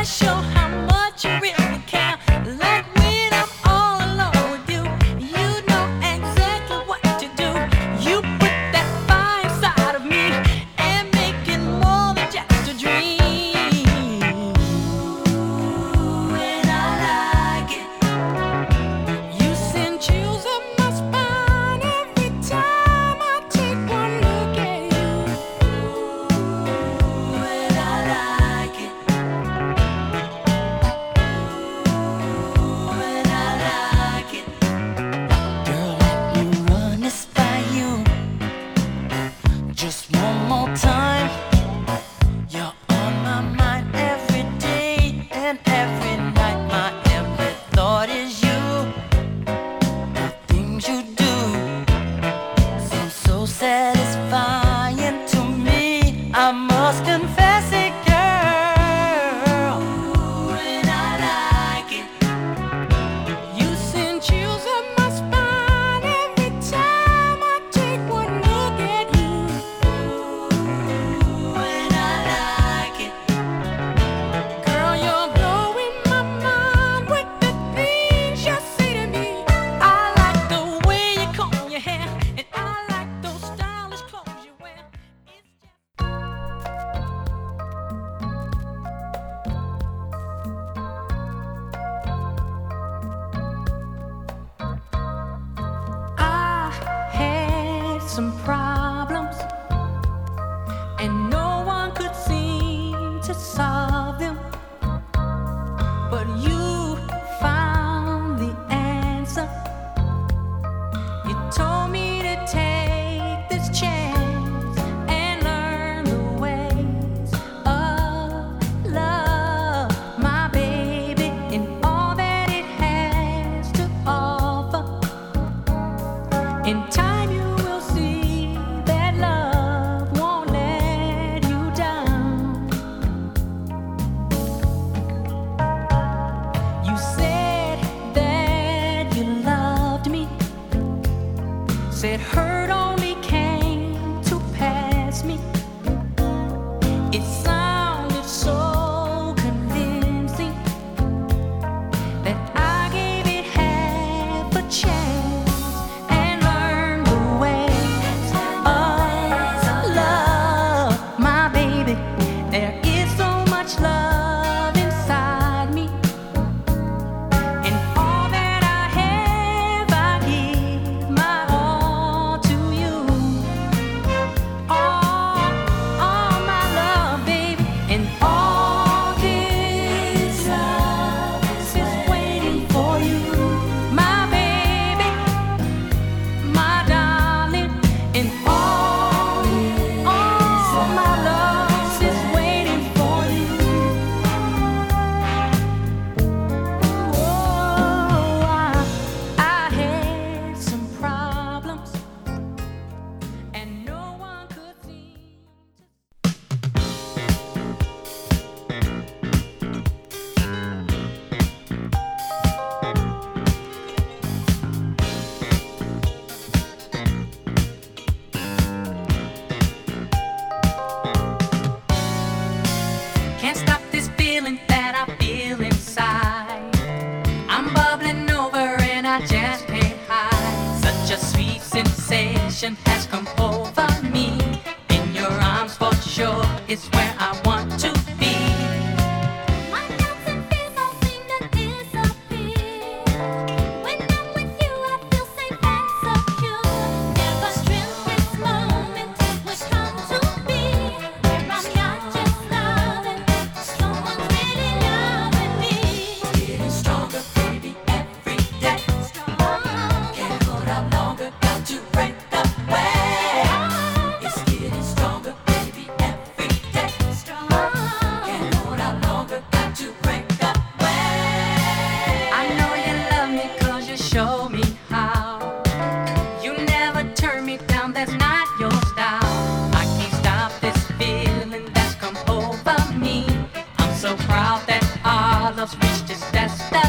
some problems, and no one could seem to solve them. But you found the answer. You told me to take this chance and learn the ways of love, my baby, and all that it has to offer. In time you will see that love won't let you down. You said that you loved me, said hurt only came to pass me. It sounded so convincing that I gave it half a chance and learned the ways of love, my baby. There is so much love inside me, and all that I have, I give my all to you. All my love, baby, and all this love is waiting for you, my baby, my darling, and all my love is waiting for you. Oh, I had some problems, and no one could seem to. Can't stop this feeling that I feel inside. I'm bubbling over and I just can't hide. Such a sweet sensation has come over me. In your arms for sure is where I want to be. My doubts and fears all seem to disappear. When I'm with you, I feel safe and secure. Never dreamt this moment would come to be. Where I'm not just loving, someone's really loving me. Getting stronger, baby, every day. Can't hold out longer, got to break away. It's getting stronger, baby, every day. Can't hold out longer, got to break away. I know you love me 'cause you show me how. You never turn me down, that's not your style. I can't stop this feeling that's come over me. I'm so proud that our love's reached its destiny.